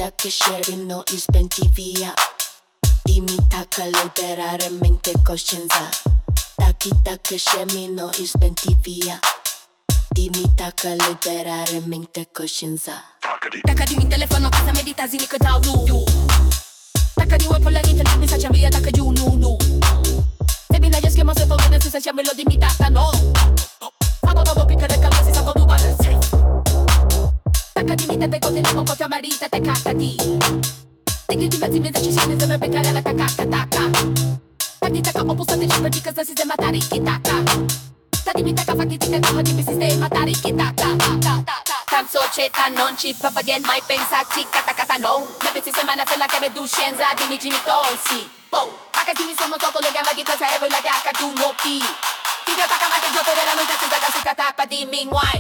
vita che scervino e spenti via. Dimmi tacca liberare mente e coscienza. Tacchi tacca scemino e spenti via. Dimmi tacca liberare mente e coscienza. Tacca dimmi telefono casa medita zini che dau nu. Tacca di web con la nita di mi sa via tacca giù nu. Se mi dai schema se poi ne si sa lo dimmi tacca no. Amo dopo piccare calasi sa tu vale. Tacca dimmi te con il po' tua marita te cacca di. Thinking di mezzi decisioni deve beccare la tacca. Tacchi tacca opposta ci perché cosa si sembra tari chi tacca. Tacchi mi tacca fatti ti tacca di mi sistema tari chi tacca. Tan società non ci fa pagare mai pensarci cata no. Le pensi semana per la che vedo scienza di mi gini tonsi. Tacca dimmi sono sotto le gambe di casa e voi la tacca tu no pi. Ti da tacca ma che gioco della notte senza tacca tacca dimmi why.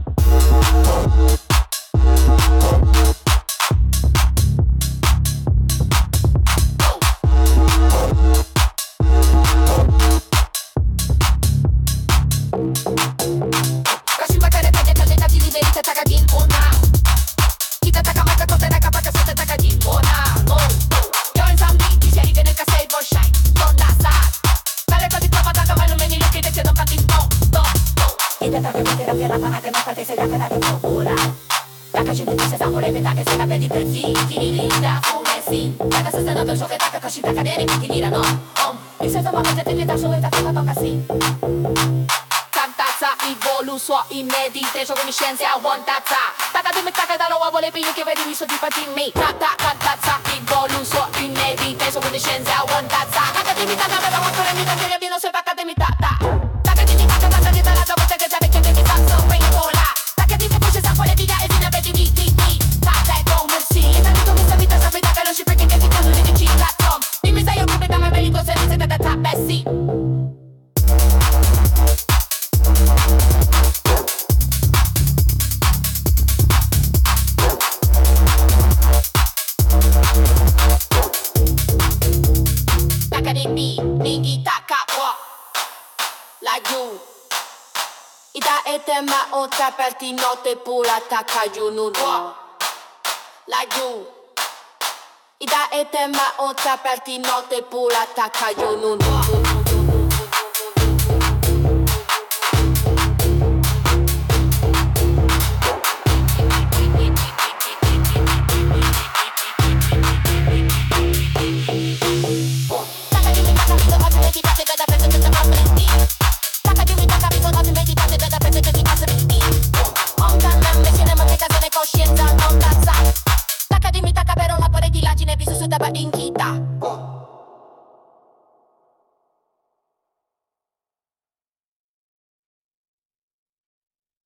Inedite, gioco di scienze a one tazza. Tata di me tacca da nuovo le pigli che vedi mi soddisfatti me. Tazza, il voluso inedite, gioco di scienze a one tazza. Tata di me tacca da nuovo le mi tacca che viene sempre tacca di me tata. Tacca di me tacca di me la dopo te che già vecchio che mi fa so quei vola. Tacca di me push sa fuori via e fino a vedi mi. Tata è come si. E tanto mi sta vita sapete che non ci perché che ti cazzo di dici la tom. Dimmi sai io come da me vedi cose di sette tata bessi. Tema otra parti notte pura tacca giù nu. Laggiù. Ida e tema otra parti notte pura tacca giù nu.